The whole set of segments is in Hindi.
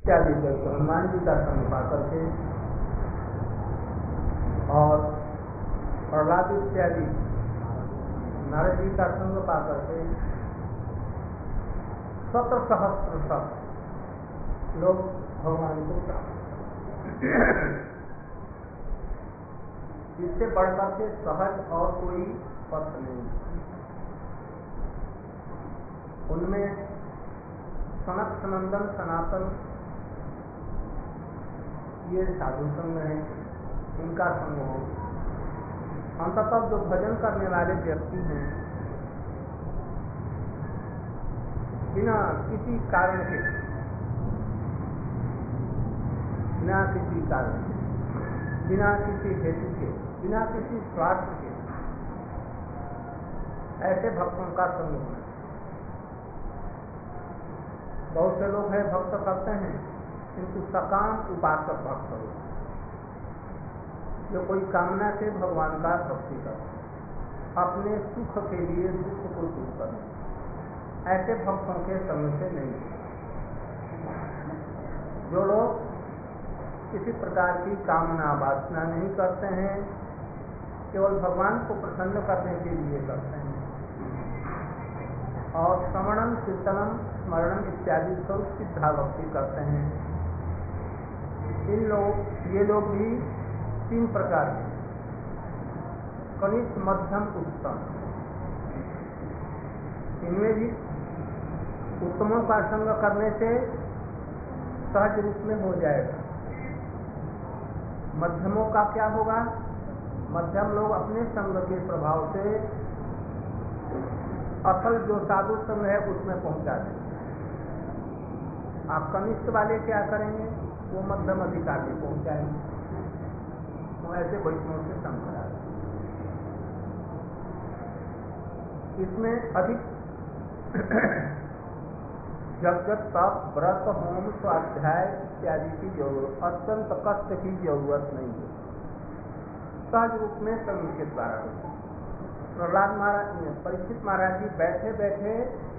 इत्यादि जब हनुमान जी का संग पा करके और प्रहलाद इत्यादि नारद जी का संग पा करके 17,000 लोग भगवान को प्राप्त। इससे बढ़कर के सहज और कोई पथ नहीं। उनमें सनक सनंदन सनातन ये साधु संग है, इनका संग हो। अंततः जो भजन करने वाले व्यक्ति हैं, बिना किसी कारण के, बिना किसी कारण के, बिना किसी हेतु के, बिना किसी स्वार्थ के, ऐसे भक्तों का संग होना। बहुत से लोग हैं भक्त करते हैं, किंतु सकाम उपासक भक्त हो, जो कोई कामना से भगवान का भक्ति करते, अपने सुख के लिए दुख को दूर करते, ऐसे भक्तों के संग से नहीं। जो लोग किसी प्रकार की कामना वासना नहीं करते हैं, केवल भगवान को प्रसन्न करने के लिए करते हैं और श्रवणम कीर्तनम स्मरणम इत्यादि स्वरूप सिद्धा भक्ति करते हैं, ये लोग भी 3 प्रकार के, कनिष्ठ मध्यम उत्तम। इनमें भी उत्तमों का संग करने से सहज रूप में हो जाएगा। मध्यमों का क्या होगा? मध्यम लोग अपने संग के प्रभाव से असल जो साधु संग है उसमें पहुंचा देंगे। आप कनिष्ठ वाले क्या करेंगे? वो मध्यम अधिकार में पहुंचाएंगे। तो ऐसे वैष्णव से संग करा। इसमें अधिक यज्ञ तप व्रत होम स्वाध्याय इत्यादि की जरूरत, अत्यंत कष्ट की जरूरत नहीं है। सहज रूप में संग के द्वारा होता है। प्रहलाद महाराज, परीक्षित महाराज जी बैठे बैठे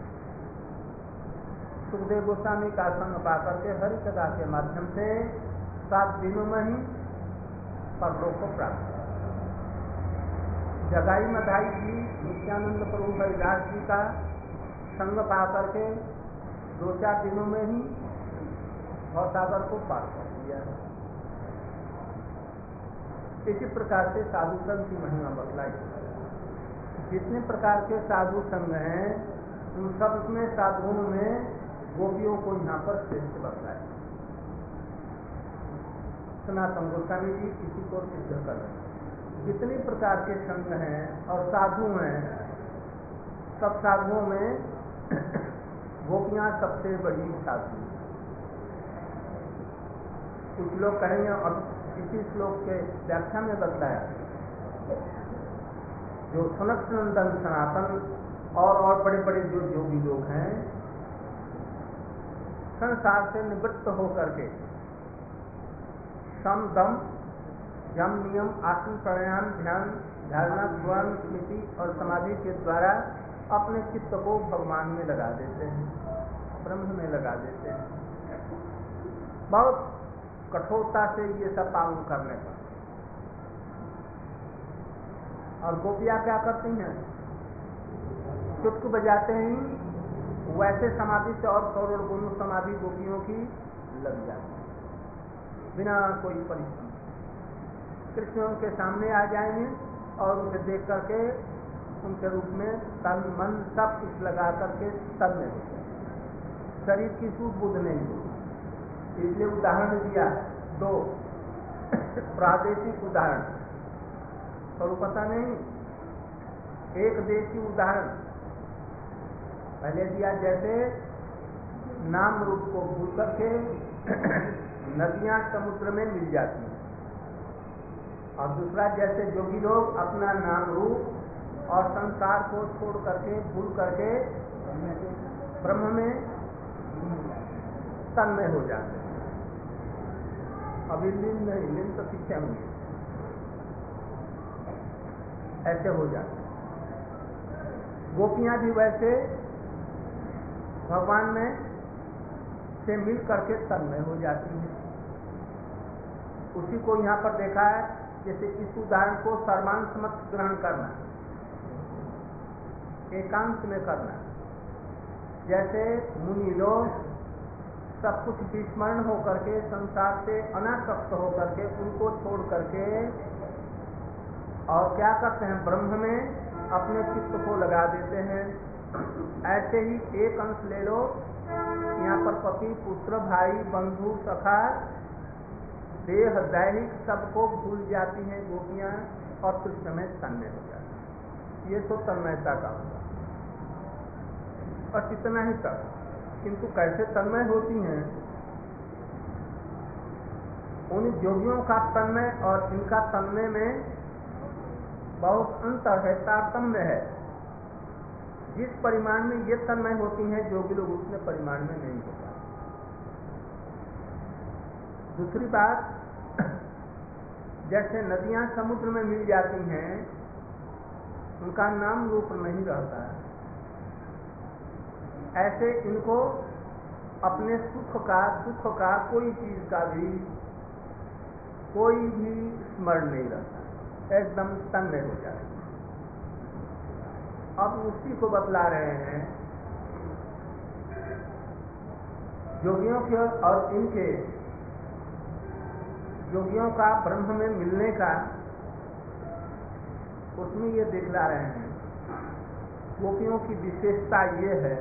सुखदेव गोस्वामी का संग पा करके हरि कथा के माध्यम से 7 दिनों में ही परलोक को प्राप्त किया। जगाई मधाई जी नित्यानंद प्रभु हरिदास जी का संग पा करके 2-4 दिनों में ही भवसागर को पार कर दिया। इसी प्रकार से साधु संग की महिमा बतलाई। जितने प्रकार के साधु संग हैं, उन सब में साधुओं में गोपियों को यहाँ पर श्रेष्ठ बतलाए। सनातन गोस्वामी जी इसी को सिद्ध कर रहे हैं। जितने प्रकार के संग हैं और साधु हैं, सब साधुओं में गोपियां सबसे बड़ी साधु। कुछ लोग कहेंगे, और इसी श्लोक के व्याख्या में बतलाया, जो सनक सनंदन सनातन और बड़े बड़े जो योगी लोग हैं, संसार से निवृत्त होकर के सम दम यम नियम आसन प्राणायाम ध्यान धारणा ज्ञान स्मृति और समाधि के द्वारा अपने चित्त को भगवान में लगा देते हैं, ब्रह्म में लगा देते हैं। बहुत कठोरता से ये सब पालन करने पर। और गोपियां क्या करती हैं? चुटकी बजाते ही वैसे समाधि से और करोड़ गुण समाधि गोपियों की लग जाती है, बिना कोई परिश्रम। कृष्ण उनके सामने आ जाएंगे और उसे देख करके उनके रूप में तन मन सब कुछ लगा करके तन में हो जाए। शरीर की सूझ बूझ नहीं होगी। इसलिए उदाहरण दिया 2 प्रादेशिक उदाहरण, तो पता नहीं, एक देशी उदाहरण पहले दिया, जैसे नाम रूप को भूल करके नदियां समुद्र में मिल जाती हैं, और दूसरा जैसे जोगी लोग अपना नाम रूप और संसार को छोड़ करके भूल करके ब्रह्म में तन्मय हो जाते हैं। अभी लीन नहीं, लीन तो शिक्षा होंगे, ऐसे हो जाते। गोपियां भी वैसे भगवान में से मिल करके तन्मय हो जाती हैं। उसी को यहाँ पर देखा है, जैसे इस उदाहरण को सर्वांश मत ग्रहण करना, एकांत में करना। जैसे मुनि लोग सब कुछ विस्मरण होकर के, संसार से अनासक्त होकर के, उनको छोड़ करके और क्या करते हैं, ब्रह्म में अपने चित्त को लगा देते हैं। ऐसे ही एक अंश ले लो, यहाँ पर पति पुत्र भाई बंधु सखा देह दैहिक सबको भूल जाती हैं गोपियां और कृष्ण में तन्मय हो जाती हैं। ये तो तन्मयता का होगा, और इतना ही तक। किंतु कैसे तन्मय होती हैं? उन योगियों का तन्मय और इनका तन्मय में बहुत अंतर है, तारतम्य है। जिस परिमाण में ये तन्मय होती हैं, योगी लोग उतने परिमाण में नहीं होता। दूसरी बात, जैसे नदियां समुद्र में मिल जाती हैं, उनका नाम रूप नहीं रहता है, ऐसे इनको अपने सुख का दुख का कोई चीज का भी कोई भी स्मरण नहीं रहता, एकदम तन्मय हो जाता है। अब उसी को बतला रहे हैं, योगियों के और इनके योगियों का ब्रह्म में मिलने का, उसमें ये दिखला रहे हैं। गोपियों की विशेषता ये है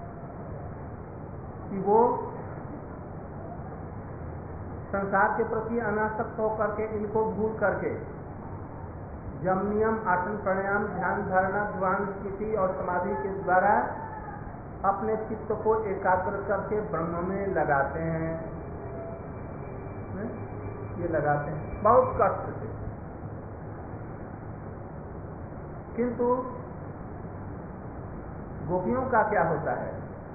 कि वो संसार के प्रति अनासक्त होकर के, इनको भूल करके यम नियम आसन प्राणायाम ध्यान धारणा ध्यान स्मृति और समाधि के द्वारा अपने चित्त को एकाग्र करके ब्रह्म में लगाते हैं। ये लगाते हैं बहुत कष्ट से, किंतु गोपियों का क्या होता है?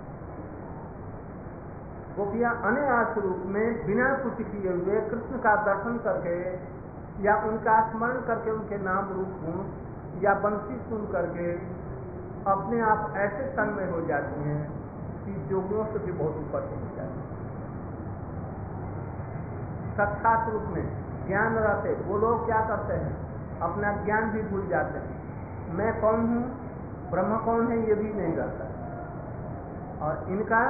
गोपियां अनायास रूप में बिना कुछ किए हुए कृष्ण का दर्शन करके या उनका स्मरण करके, उनके नाम रूप गुण या बंसी सुन करके अपने आप ऐसे तन्मय हो जाती हैं कि योगियों से भी बहुत ऊपर पहुंच जाती है। साक्षात रूप में ज्ञान रहते वो लोग क्या करते हैं, अपना ज्ञान भी भूल जाते हैं। मैं कौन हूँ, ब्रह्म कौन है, ये भी नहीं रहता। और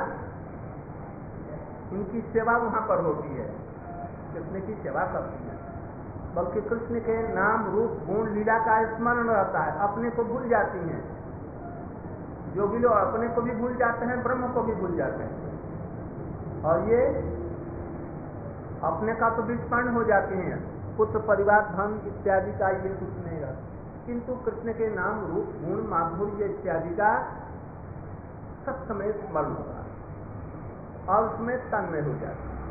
इनकी सेवा वहां पर होती है, कृष्ण की सेवा करती है, बल्कि कृष्ण के नाम रूप गुण लीला का स्मरण रहता है। अपने को भूल जाती हैं योगी लोग, अपने को भी भूल जाते हैं, ब्रह्म को भी भूल जाते हैं, और ये अपने का तो विस्मरण हो जाती हैं। पुत्र परिवार धन इत्यादि का ये कुछ नहीं रहता, किंतु कृष्ण के नाम रूप गुण माधुर्य इत्यादि का सब समय स्मरण होगा और उसमें तन्मय हो जाते हैं।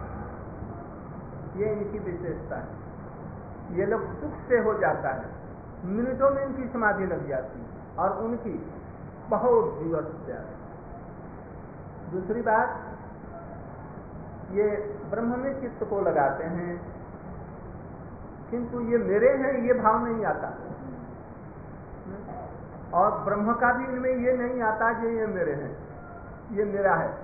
ये इनकी विशेषता है। ये लोग सुख से हो जाता है, मिनटों में इनकी समाधि लग जाती है और उनकी बहुत दिवस जाती है। दूसरी बात, ये ब्रह्म में चित्त को लगाते हैं, किंतु ये मेरे हैं ये भाव नहीं आता, और ब्रह्म का भी इनमें ये नहीं आता कि ये मेरे हैं, ये मेरा है।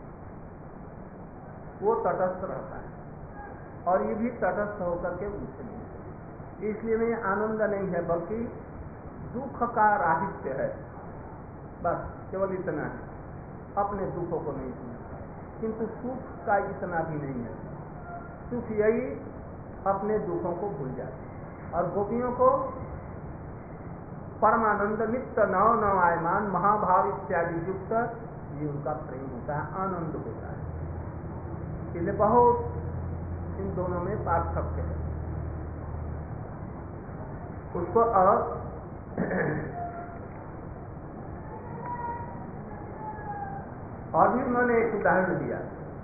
वो तटस्थ रहता है और ये भी तटस्थ होकर के उनसे नहीं। इसलिए में आनंद नहीं है, बल्कि दुख का राहित्य है। बस केवल इतना है, अपने दुखों को नहीं सुनता, किंतु सुख का इतना भी नहीं है। सुख यही अपने दुखों को भूल जाते। और गोपियों को परमानंद नित्य नव नव आयमान महाभाव इत्यादि युक्त ये उनका प्रेम होता है, आनंद होता है। इसलिए बहुत इन दोनों में पार्थक्य है। उसको और भी उन्होंने एक उदाहरण दिया।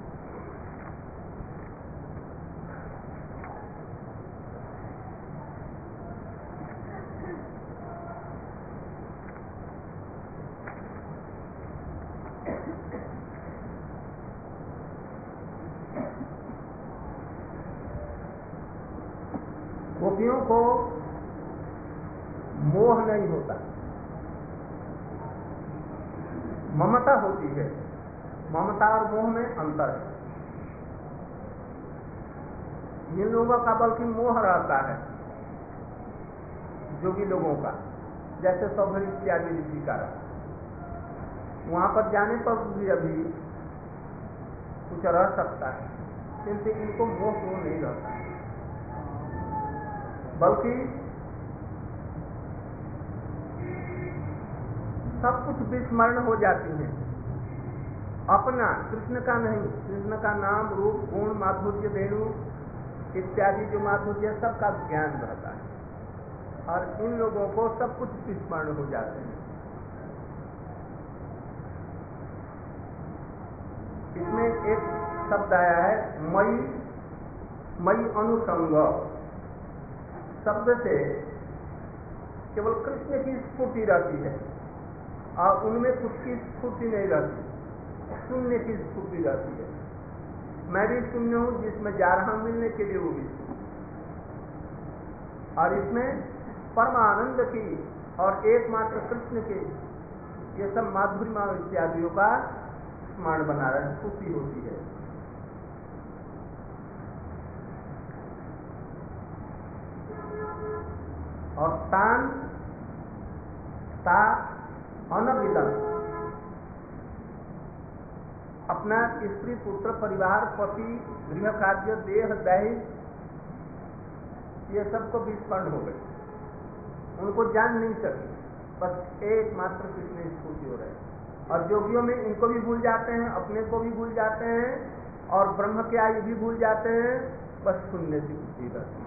गोपियों को मोह नहीं होता, ममता होती है। ममता और मोह में अंतर है। इन लोगों का बल्कि मोह रहता है, जोगी लोगों का, जैसे सौभरी इत्यादि ऋषि का रहता। वहां पर जाने पर भी अभी कुछ रह सकता है, किंतु इनको मोह नहीं रहता, बल्कि सब कुछ विस्मरण हो जाती हैं। अपना कृष्ण का नहीं, कृष्ण का नाम रूप गुण माधुर्य वेणु इत्यादि जो माधुर्य सबका ज्ञान रहता है, और इन लोगों को सब कुछ विस्मरण हो जाते हैं। इसमें एक शब्द आया है मई अनुसंग शब्द से केवल कृष्ण की स्फूर्ति रहती है, और उनमें कुछ की स्फूर्ति नहीं रहती, शून्य की स्फूर्ति रहती है। मैं भी शून्य हूं जिसमें जा रहा मिलने के लिए, वो भी। और इसमें परमानंद की और एकमात्र कृष्ण के ये सब माधुर्य इत्यादियों का स्मरण बना रहा है, स्फूर्ति होती है। और तान ता अनविदन अपना स्त्री पुत्र परिवार पति गृह कार्य देह दैहिक ये सबको विस्मरण हो गई, उनको जान नहीं सकी, बस एकमात्र कृष्ण स्फूर्ति हो रहे। और योगियों में इनको भी भूल जाते हैं, अपने को भी भूल जाते हैं, और ब्रह्म के आयु भी भूल जाते हैं, बस शून्य की बुद्धि रहती है।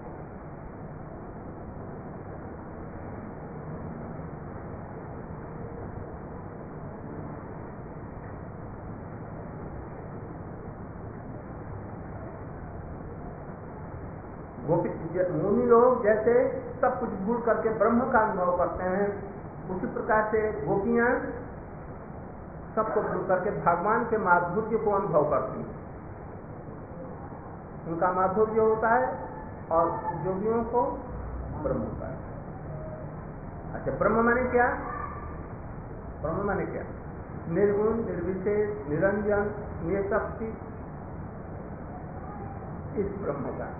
मुनि लोग जैसे सब कुछ भूल करके ब्रह्म का अनुभव करते हैं, उसी प्रकार से गोपियां सबको भूल करके भगवान के माधुर्य को अनुभव करती हैं। उनका माधुर्य होता है और योगियों को ब्रह्म होता है। अच्छा, ब्रह्म माने क्या? ब्रह्म माने क्या? निर्गुण, निर्विशेष, निरंजन, निशक्ति, इस ब्रह्म का।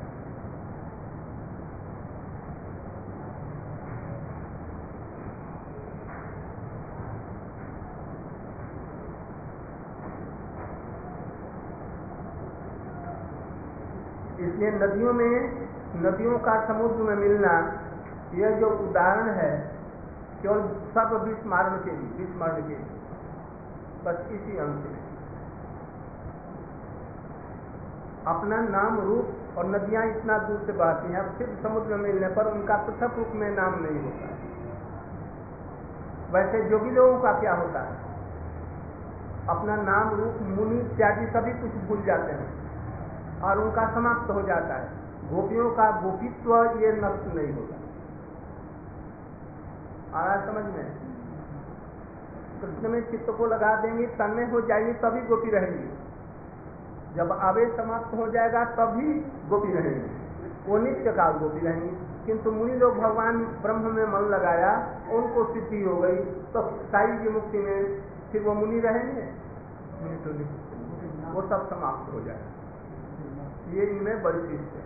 इसलिए नदियों का समुद्र में मिलना, यह जो उदाहरण है केवल सर्व विस्मरण के लिए, बस इसी अंश में अपना नाम रूप और नदियां इतना दूर से बहती हैं, अब सिर्फ समुद्र में मिलने पर उनका पृथक रूप में नाम नहीं होता है। वैसे जोगी लोगों का क्या होता है? अपना नाम रूप मुनि इत्यादि सभी कुछ भूल जाते हैं और उनका समाप्त हो जाता है। गोपियों का गोपित्व ये नष्ट नहीं होता। आ रहा समझ में? कृष्ण में चित्त को लगा देंगे, तन्मय हो जाएगी, तभी गोपी रहेंगी। जब आवेश समाप्त हो जाएगा तभी गोपी रहेंगी, वो नित्य काल गोपी रहेंगी। किंतु मुनि लोग भगवान ब्रह्म में मन लगाया, उनको सिद्धि हो गई, तो साई की मुक्ति में फिर वो मुनि रहेंगे? मुनि तो नहीं, वो सब समाप्त हो जाएगा। ये इनमें वैशिष्ट है।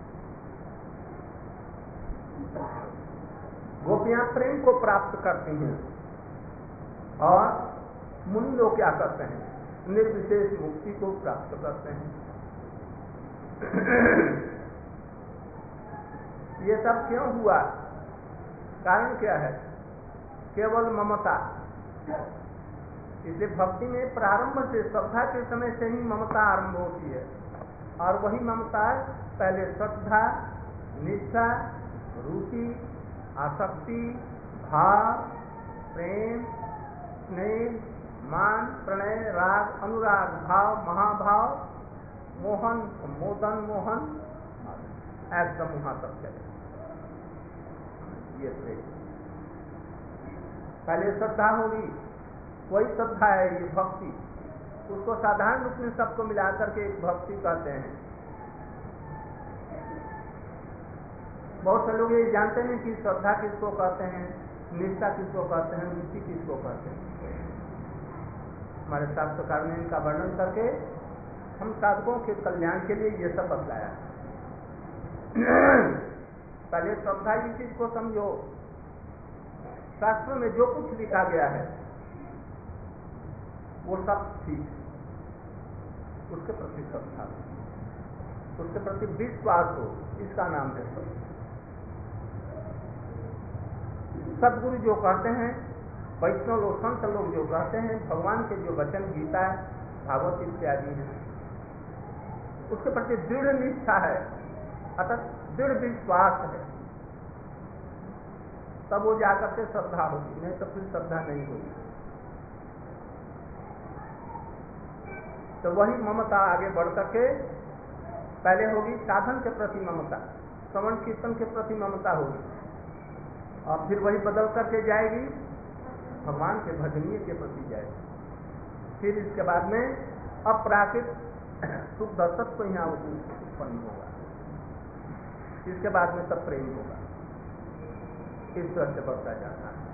गोपियां प्रेम को प्राप्त करती हैं और मुनि लोग क्या करते हैं? निर्विशेष मुक्ति को प्राप्त करते हैं। ये सब क्यों हुआ? कारण क्या है? केवल ममता। इसलिए भक्ति में प्रारंभ से, श्रद्धा के समय से ही ममता आरंभ होती है, और वही ममता पहले श्रद्धा, निष्ठा, रुचि, आसक्ति, भाव, प्रेम, स्नेह, मान, प्रणय, राग, अनुराग, भाव, महाभाव, मोहन, मोदन, मोहन, एकदम वहां तक चले। ये प्रेम पहले श्रद्धा होगी, वही श्रद्धा है ये भक्ति। उसको साधारण रूप में सबको मिलाकर के एक भक्ति कहते हैं। बहुत से लोग ये जानते हैं कि श्रद्धा किसको कहते हैं, निष्ठा किसको कहते हैं, रुचि किसको कहते हैं। हमारे शास्त्रकार ने इनका वर्णन करके हम साधकों के कल्याण के लिए ये सब बतलाया। पहले श्रद्धा इस चीज को समझो, शास्त्रों में जो कुछ लिखा गया है वो सब ठीक, उसके प्रति श्रद्धा, उसके प्रति विश्वास हो, इसका नाम है श्रद्धा। सदगुरु जो कहते हैं, वैष्णव लोग, संत लोग जो कहते हैं, भगवान के जो वचन गीता, भागवत इत्यादि है, उसके प्रति दृढ़ निष्ठा है, अतः दृढ़ विश्वास है, तब वो जाकर के श्रद्धा होगी, नहीं तो फिर श्रद्धा नहीं होगी। तो वही ममता आगे बढ़ करके पहले होगी साधन के प्रति ममता, श्रवण कीर्तन के प्रति ममता होगी, और फिर वही बदल करके जाएगी भगवान के भजनीय के प्रति जाएगी। फिर इसके बाद में अपराकृत शुद्ध सत्व यहाँ उत्पन्न होगा, इसके बाद में तब प्रेम होगा, ईश्वर से बढ़ता जाता है।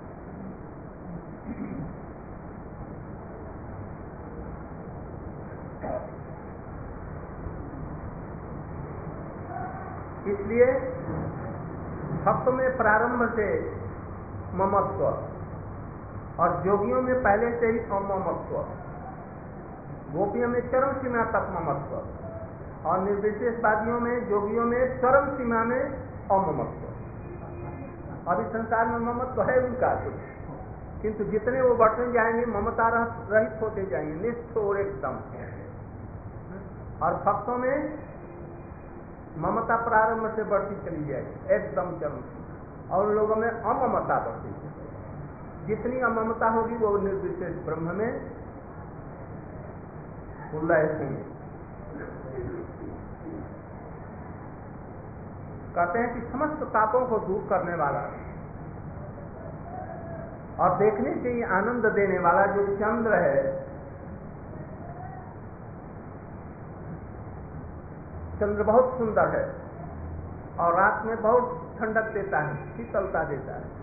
इसलिए भक्त में प्रारंभ से ममत्व और जोगियों में पहले से ही अममत्व, गोपियों में चरम सीमा तक ममत्व और निर्विशेषवादियों में, जोगियों में चरम सीमा में अममत्व। अभी संसार में ममत्व है उनका कुछ, किंतु जितने वो बढ़ते जाएंगे ममता रहित होते जाएंगे, निष्ठोर एकदम। और भक्तों में ममता प्रारंभ से बढ़ती चली जाएगी एकदम चरम, और उन लोगों में अममता बढ़ती है। जितनी अममता होगी वो निर्विशेष ब्रह्म में उल्लय होंगे। कहते हैं कि समस्त पापों को दूर करने वाला और देखने से ही आनंद देने वाला जो चंद्र है, चंद्र बहुत सुंदर है और रात में बहुत ठंडक देता है, शीतलता देता है।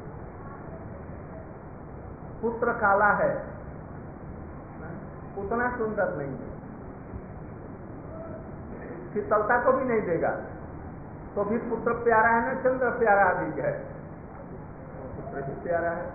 पुत्र काला है, उतना सुंदर नहीं है, शीतलता को भी नहीं देगा, तो भी पुत्र प्यारा है ना, चंद्र प्यारा अधिक है, पुत्र भी प्यारा है।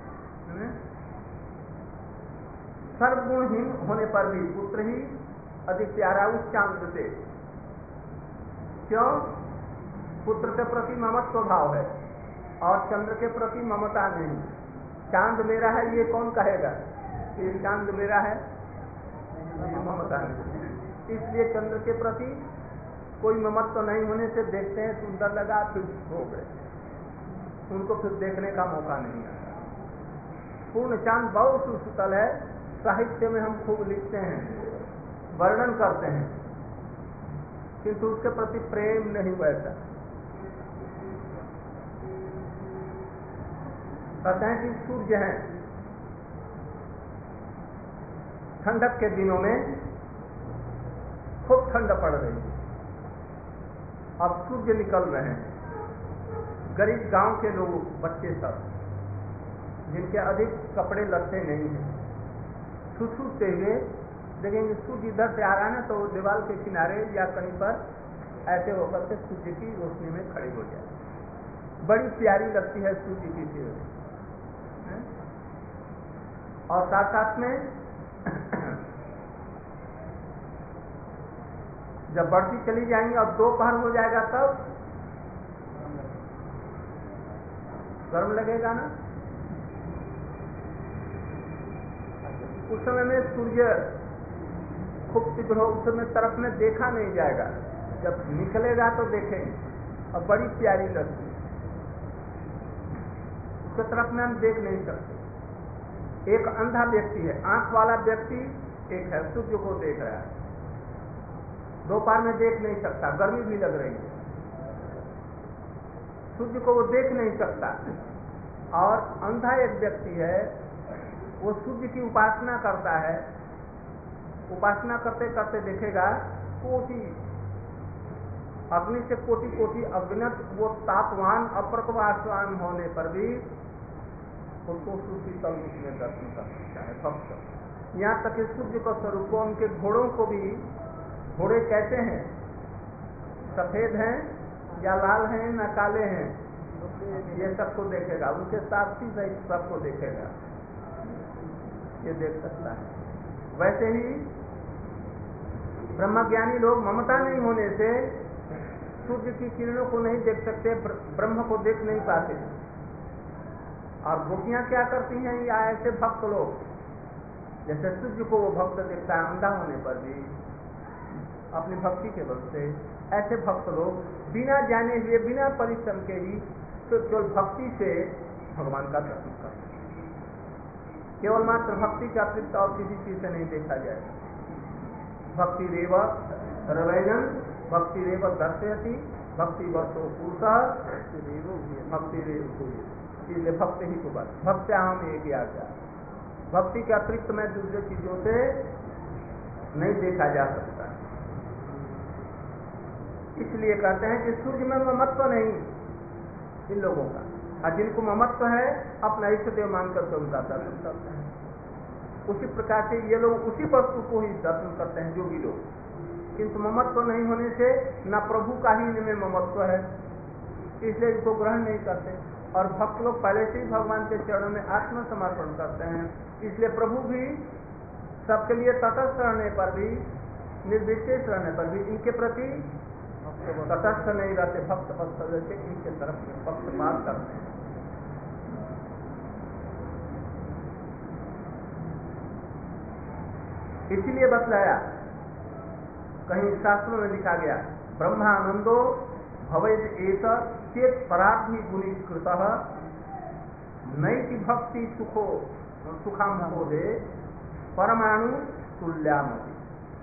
सर्वगुणहीन होने पर भी पुत्र ही अधिक प्यारा उस चांद से। क्यों? पुत्र के प्रति ममत्व भाव है और चंद्र के प्रति ममता नहीं। चांद मेरा है ये कौन कहेगा कि चांद मेरा है, ममता नहीं। इसलिए चंद्र के प्रति कोई ममत्व नहीं होने से देखते हैं सुंदर लगा, फिर हो गए, उनको फिर देखने का मौका नहीं आता। पूर्ण चांद बहुत सुशीतल है, साहित्य में हम खूब लिखते हैं, वर्णन करते हैं, किंतु उसके प्रति प्रेम नहीं बैठता। कहते हैं कि सूर्य है, ठंडक के दिनों में खूब ठंड पड़ रही है, अब सूर्य निकल रहे हैं, गरीब गांव के लोग, बच्चे सब, जिनके अधिक कपड़े लत्ते नहीं हैं, छूते हुए देखेंगे सूर्य इधर से आ रहा है ना, तो दीवार के किनारे या कहीं पर ऐसे होकर के सूर्य की रोशनी में खड़े हो जाए। बड़ी प्यारी लगती है सूर्य की रोशनी। और साथ साथ में जब बढ़ती चली जाएंगी और दोपहर हो जाएगा तब गर्म लगेगा ना, उस समय में सूर्य खूब तीव्र हो, उस समय तरफ में देखा नहीं जाएगा, जब निकलेगा तो देखेंगे और बड़ी प्यारी लगती है, उसके तरफ में हम देख नहीं सकते। एक अंधा व्यक्ति है, आंख वाला व्यक्ति एक है, सूर्य को देख रहा है, दोपहर में देख नहीं सकता, गर्मी भी लग रही है, सूर्य को वो देख नहीं सकता। और अंधा एक व्यक्ति है, वो सूर्य की उपासना करता है, उपासना करते करते देखेगा कोटि अग्नि से कोटि कोटि अग्नत वो तापवान अप्रकवासवान होने पर भी उसको सूर्य तल में दर्शन कर सकता है भक्त। यहाँ तक कि सूर्य का स्वरूप को, उनके घोड़ों को भी, घोड़े कैसे हैं, सफेद हैं या लाल हैं ना काले हैं, ये सबको देखेगा, उनके सारथी सहित सबको देखेगा, ये देख सकता है। वैसे ही ब्रह्मज्ञानी लोग ममता नहीं होने से सूर्य की किरणों को नहीं देख सकते, ब्रह्म को देख नहीं पाते। और गोपियां क्या करती हैं, या ऐसे भक्त लोग, जैसे सूर्य को वो भक्त देखता है अंधा होने पर भी अपनी भक्ति के बल से, ऐसे भक्त लोग बिना जाने हुए, बिना परिश्रम के ही तो केवल भक्ति से भगवान का दर्शन करते हैं। केवल मात्र भक्ति का अतिरिक्त और किसी चीज से नहीं देखा जाए। भक्ति रेव रवैनन, भक्ति रेव दर्शयति, भक्ति वर्षो पुरुष, भक्ति रेव, इसलिए भक्त ही को बात, भक्त हम एक ही आज्ञा, भक्ति के अतिरिक्त में दूसरे चीजों से नहीं देखा जा सकता। इसलिए कहते हैं कि सूर्य में ममत्व नहीं इन लोगों का, और जिनको ममत्व है अपना इष्ट देव मानकर के उनका दर्शन करते हैं। उसी प्रकार से ये लोग उसी वस्तु को ही दर्शन करते हैं, जोगी लोग, किंतु ममत्व नहीं होने से न प्रभु का ही इनमें ममत्व है, इसलिए इनको ग्रहण नहीं करते। और भक्त लोग पहले से ही भगवान के चरणों में आत्मसमर्पण करते हैं, इसलिए प्रभु भी सबके लिए तटस्थ रहने पर भी, निर्विशेष रहने पर भी इनके प्रति तटस्थ नहीं रहते, भक्त भक्त रहते, इनके तरफ पक्षपात करते हैं। इसीलिए बतलाया, कहीं शास्त्रों में लिखा गया, ब्रह्मानंदो भवेद एष चेत परार्थी गुणीकृतः नैति भक्ति सुखो सुखाम दे परमाणु तुल्यामति।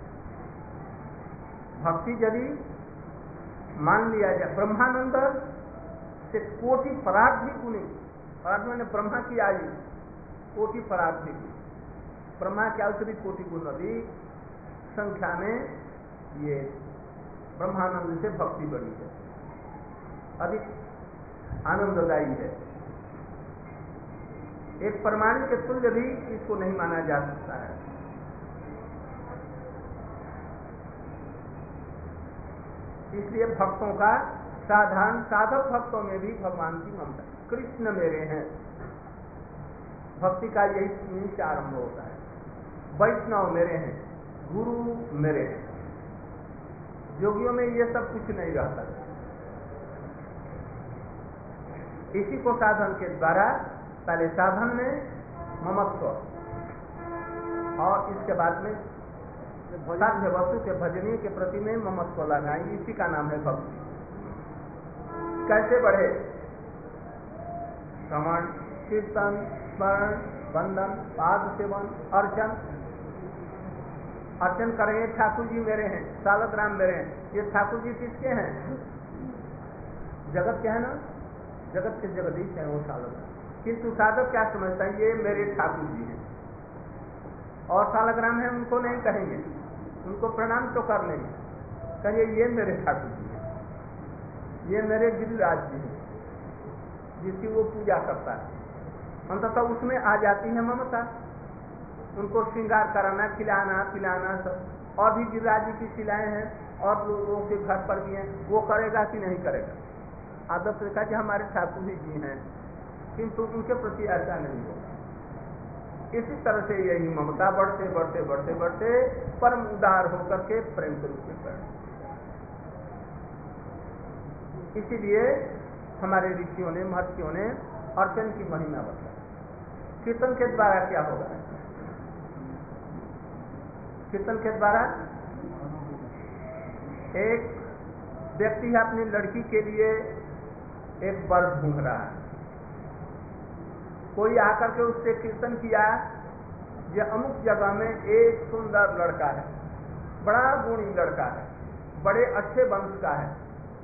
भक्ति यदि मान लिया जाए, ब्रह्मानंद से कोटि परार्थी गुणी, परार्थ मैंने ब्रह्मा की आयु कोटि परार्थी की, ब्रह्मा की आयु से भी कोटि गुण अधिक संख्या में ये ब्रह्मानंद से भक्ति बड़ी है, अधिक आनंददायी है। एक परमाणु के तुल्य भी इसको नहीं माना जा सकता है। इसलिए भक्तों का, साधारण साधक भक्तों में भी भगवान की ममता, कृष्ण मेरे हैं, भक्ति का यही आरंभ होता है। वैष्णव मेरे हैं, गुरु मेरे हैं। योगियों में ये सब कुछ नहीं रहता। इसी को साधन के द्वारा, पहले साधन में ममत्व और इसके बाद में साध्य वस्तु के भजनीय के प्रति में ममत्व लगाएं, इसी का नाम है भक्ति। कैसे बढ़े? श्रवण, कीर्तन, स्मरण, वंदन, पाद सेवन, अर्चन। अर्चन करेंगे, ठाकुर जी मेरे हैं, सालग्राम मेरे हैं। ये ठाकुर जी किसके हैं? जगत के हैं ना, जगत के जगदीश हैं वो सालग्राम। किंतु साधक क्या समझता है, ये मेरे ठाकुर जी हैं, और सालग्राम है उनको नहीं कहेंगे, उनको प्रणाम तो कर लेंगे, कहिए ये मेरे ठाकुर जी हैं, ये मेरे गिरिराज जी हैं, जिसकी वो पूजा करता है। अंततः उसमें आ जाती है ममता, उनको श्रृंगार कराना, खिलाना पिलाना सब। और भी गिरिराज जी की शिलाएं हैं और लोगों के घर पर भी हैं, वो करेगा कि नहीं करेगा? आदत देखा कि हमारे ठाकुर जी हैं, किंतु उनके प्रति ऐसा नहीं होगा। इसी तरह से यही ममता बढ़ते बढ़ते बढ़ते बढ़ते परम उदार होकर के प्रेम के रूप में बढ़े। इसीलिए हमारे ऋषियों ने, महर्षियों ने अर्चन की महिमा बताई। कीर्तन के द्वारा क्या होगा? कीर्तन के द्वारा एक व्यक्ति अपनी लड़की के लिए एक वर ढूंढ रहा है, कोई आकर के उससे कीर्तन किया, यह अमुक जगह में एक सुंदर लड़का है, बड़ा गुणी लड़का है, बड़े अच्छे वंश का है,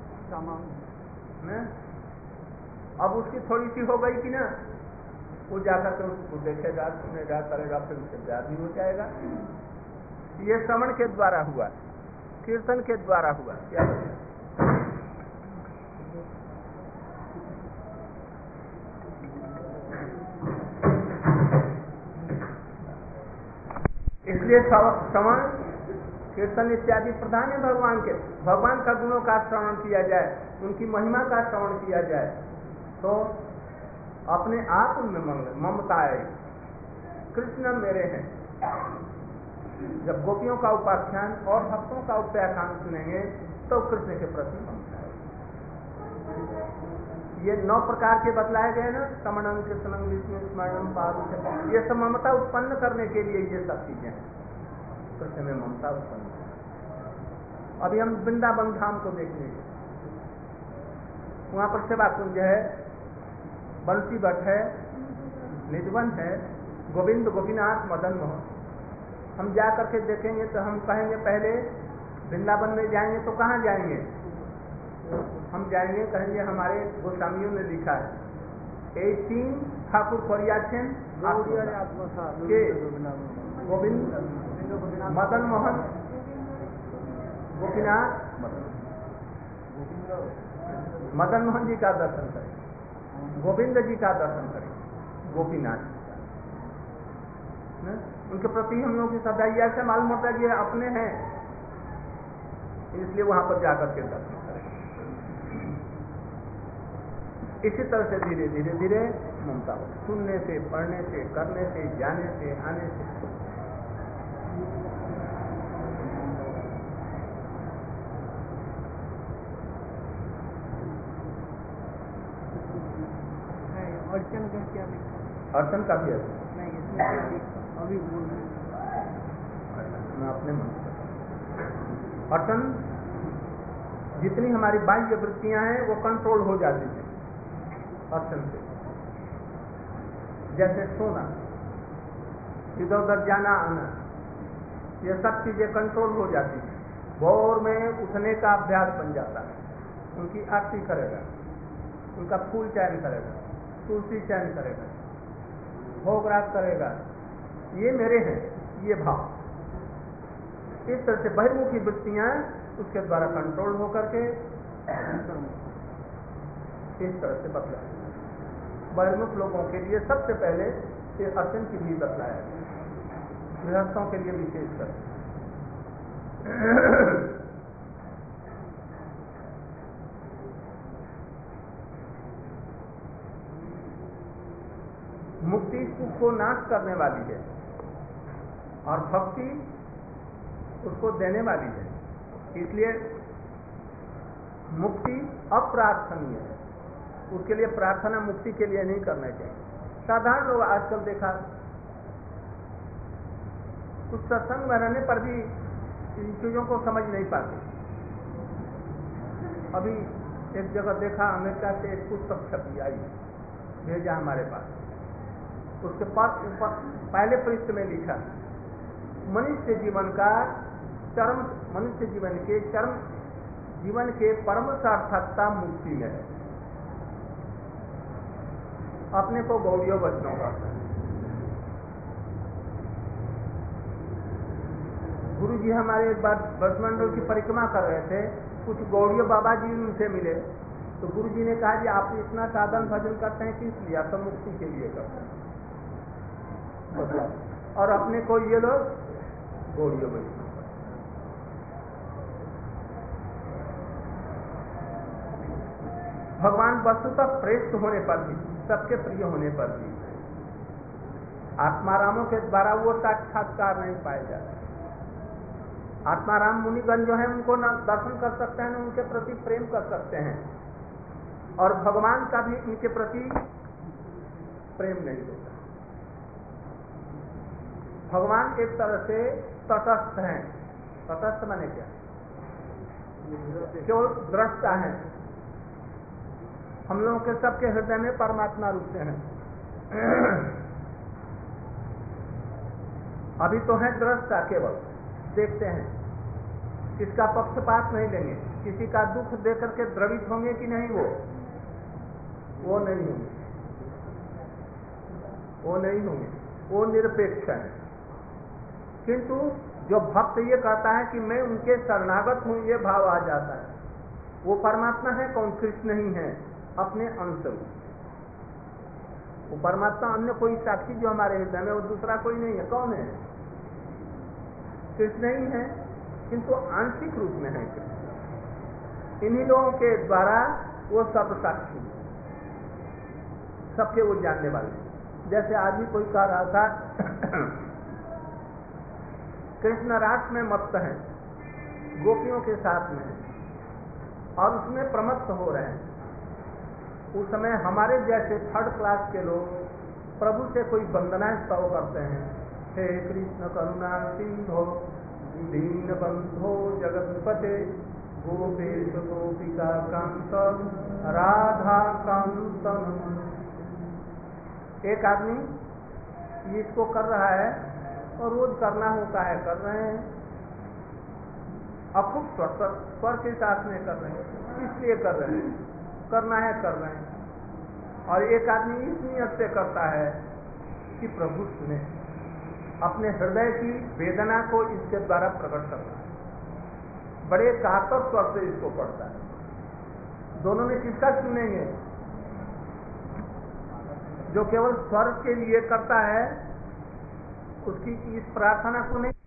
अब उसकी थोड़ी सी हो गई कि ना, वो जाकर के उसको देखेगा, सुनेगा, करेगा, फिर उससे ब्याह भी हो जाएगा। ये श्रवण के द्वारा हुआ, कीर्तन के द्वारा हुआ। क्या इसलिए श्रवण कीर्तन इत्यादि प्रधान है भगवान के। भगवान का गुणों का श्रवण किया जाए, उनकी महिमा का श्रवण किया जाए तो अपने आप उनमें ममता आए, कृष्ण मेरे हैं। जब गोपियों का उपाख्यान और भक्तों का उपाख्यान सुनेंगे तो कृष्ण के प्रति ममता है। ये 9 प्रकार के बतलाए गए ना, समणं कृष्णं विष्णु स्मरणं पारुषं, ये सब ममता उत्पन्न करने के लिए ये सब चीजें हैं। कृष्ण में ममता उत्पन्न है। अभी हम वृंदावन धाम को देखेंगे, वहां पर सेवा कुंज है, बंसी भट्ट है, निधवन है, गोविंद गोपीनाथ मदन मोहन। हम जा करके देखेंगे तो हम कहेंगे पहले वृंदावन में जाएंगे तो कहाँ जाएंगे? हम जाएंगे कहेंगे हमारे गोस्वामियों ने लिखा है 18 ठाकुर परियाचन के गोविंद मदन मोहन गोपीनाथ मदन मोहन जी का दर्शन करें, गोविंद जी का दर्शन करें, गोपीनाथ उनके प्रति हम लोग की श्रद्धा ऐसे मालूम होता है कि अपने हैं, इसलिए वहां पर जाकर के दर्शन करें। इसी तरह से धीरे धीरे धीरे ममता हो, सुनने से, पढ़ने से, करने से, जाने से, आने से। अर्चन का क्या लिखा? अर्चन का भी अर्चन नहीं, इसमें अभी बोल रहे मैं अपने मन से अर्चन, जितनी हमारी बाह्य वृत्तियां हैं वो कंट्रोल हो जाती हैं अर्चन से। जैसे सोना, इधर उधर जाना आना, ये सब चीजें कंट्रोल हो जाती हैं। भोर में उठने का अभ्यास बन जाता है, उनकी आरती करेगा, उनका फूल चयन करेगा, तुलसी चयन करेगा, भोग राग करेगा, ये मेरे हैं, ये भाव। इस तरह से बहिर्मुखी वृत्तियां उसके द्वारा कंट्रोल होकर के इस तरह से बतलाया। बहिर्मुख लोगों के लिए सबसे पहले ये अर्चन की भी बतलाया, गृहस्थों के लिए विशेषकर। मुक्ति सुख को नाश करने वाली है और भक्ति उसको देने वाली है, इसलिए मुक्ति अप्रार्थनीय है। उसके लिए प्रार्थना मुक्ति के लिए नहीं करना चाहिए। साधारण लोग आजकल देखा, कुछ सत्संग में रहने पर भी इन चीजों को समझ नहीं पाते। अभी एक जगह देखा, अमेरिका से एक पुस्तक छपी आई, भेजा हमारे पास। उसके पास ऊपर पहले पृष्ठ में लिखा, मनुष्य जीवन के परम सार्थकता मुक्ति में है। अपने को गौड़ियों वचनों का गुरु जी हमारे एक बार ब्रजमंडल की परिक्रमा कर रहे थे, कुछ गौड़ियों बाबा जी उनसे मिले तो गुरु जी ने कहा कि आप इतना साधन भजन करते हैं किस लिए? आप तो मुक्ति के लिए करते हैं। और अपने को ये लोग गौड़ियों वचनों। भगवान वस्तुतः श्रेष्ठ होने पर भी, सबके प्रिय होने पर भी आत्मारामों के द्वारा वो साक्षात्कार नहीं पाए जाते। आत्माराम मुनिगण जो है उनको न दर्शन कर सकते हैं, न उनके प्रति प्रेम कर सकते हैं, और भगवान का भी उनके प्रति प्रेम नहीं होता। भगवान एक तरह से तटस्थ हैं। तटस्थ माने क्या? केवल दृष्टा है। हम लोगों के सबके हृदय में परमात्मा रूप से हैं। अभी तो है दृष्टा, केवल देखते हैं, किसका पक्षपात नहीं लेंगे, किसी का दुख देख करके द्रवित होंगे कि नहीं, वो नहीं होंगे, वो निरपेक्ष है। किंतु जो भक्त ये कहता है कि मैं उनके शरणागत हूं, ये भाव आ जाता है, वो परमात्मा है कौन? कृष्ण नहीं है, अपने अंश। वो परमात्मा अन्य कोई साक्षी जो हमारे हृदय में, वो दूसरा कोई नहीं है। कौन है? कृष्ण ही है, किंतु आंशिक रूप में है कृष्ण। इन्हीं लोगों के द्वारा वो सर्वसाक्षी, सबके वो जानने वाले। जैसे आज भी कोई कह रहा था कृष्ण रास में मत्त है, गोपियों के साथ में और उसमें प्रमत्त हो रहे हैं। उस समय हमारे जैसे थर्ड क्लास के लोग प्रभु से कोई वंदनाएं स्तव करते हैं, हे कृष्ण करुणा सिंधो दीन बंधो जगतपते गोपेश गोपिका कांत राधा कांत। एक आदमी इसको कर रहा है और रोज करना होता है, कर रहे हैं, अब खूब स्वर के साथ में कर रहे हैं, इसलिए कर रहे हैं, करना है कर रहे हैं। और एक आदमी इस नियत से करता है कि प्रभु सुने, अपने हृदय की वेदना को इसके द्वारा प्रकट करता है, बड़े कातर स्वर से इसको पढ़ता है। दोनों में किसका सुनेंगे? जो केवल स्वर के लिए करता है उसकी इस प्रार्थना को नहीं